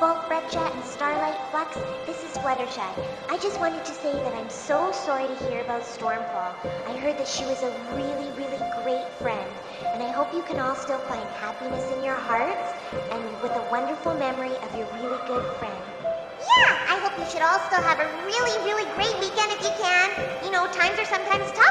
Bolt, Breccia, and Starlight, Flux, this is Fluttershy. I just wanted to say that I'm so sorry to hear about Stormfall. I heard that she was a really, really great friend, and I hope you can all still find happiness in your hearts and with a wonderful memory of your really good friend. Yeah, I hope you should all still have a really, really great weekend if you can. You know, times are sometimes tough.